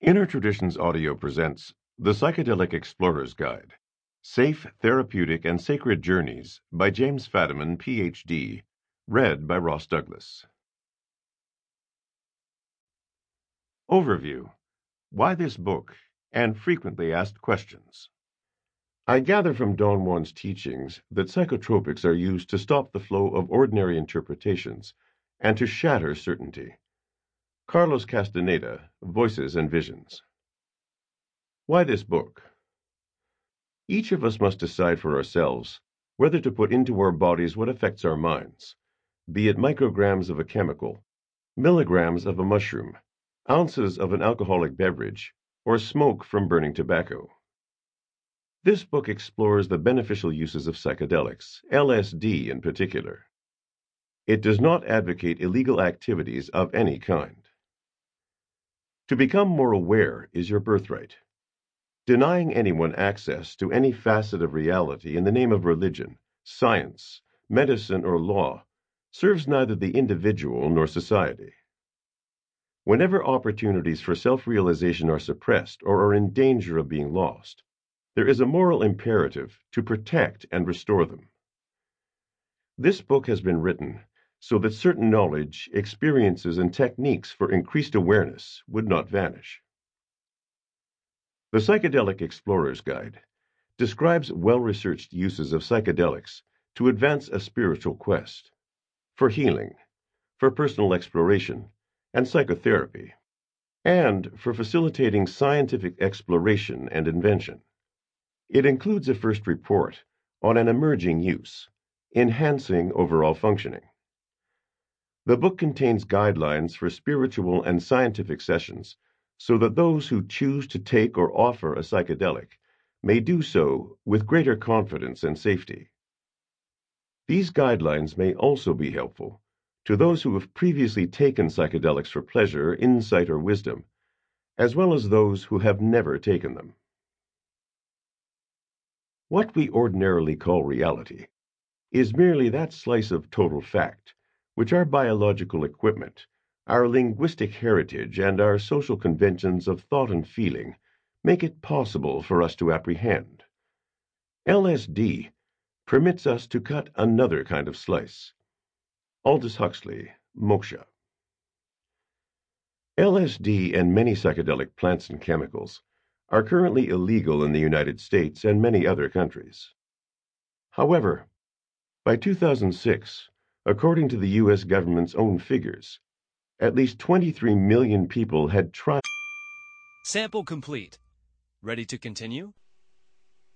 Inner Traditions Audio presents The Psychedelic Explorer's Guide, Safe, Therapeutic, and Sacred Journeys by James Fadiman, Ph.D., read by Ross Douglas. Overview: Why this book, and frequently asked questions. I gather from Don Juan's teachings that psychotropics are used to stop the flow of ordinary interpretations and to shatter certainty. Carlos Castaneda, Voices and Visions. Why this book? Each of us must decide for ourselves whether to put into our bodies what affects our minds, be it micrograms of a chemical, milligrams of a mushroom, ounces of an alcoholic beverage, or smoke from burning tobacco. This book explores the beneficial uses of psychedelics, LSD in particular. It does not advocate illegal activities of any kind. To become more aware is your birthright. Denying anyone access to any facet of reality in the name of religion, science, medicine, or law serves neither the individual nor society. Whenever opportunities for self-realization are suppressed or are in danger of being lost, there is a moral imperative to protect and restore them. This book has been written so that certain knowledge, experiences, and techniques for increased awareness would not vanish. The Psychedelic Explorer's Guide describes well-researched uses of psychedelics to advance a spiritual quest, for healing, for personal exploration and psychotherapy, and for facilitating scientific exploration and invention. It includes a first report on an emerging use, enhancing overall functioning. The book contains guidelines for spiritual and scientific sessions so that those who choose to take or offer a psychedelic may do so with greater confidence and safety. These guidelines may also be helpful to those who have previously taken psychedelics for pleasure, insight, or wisdom, as well as those who have never taken them. What we ordinarily call reality is merely that slice of total fact which our biological equipment, our linguistic heritage, and our social conventions of thought and feeling make it possible for us to apprehend. LSD permits us to cut another kind of slice. Aldous Huxley, Moksha. LSD and many psychedelic plants and chemicals are currently illegal in the United States and many other countries. However, by 2006, according to the U.S. government's own figures, at least 23 million people had tried. Sample complete. Ready to continue?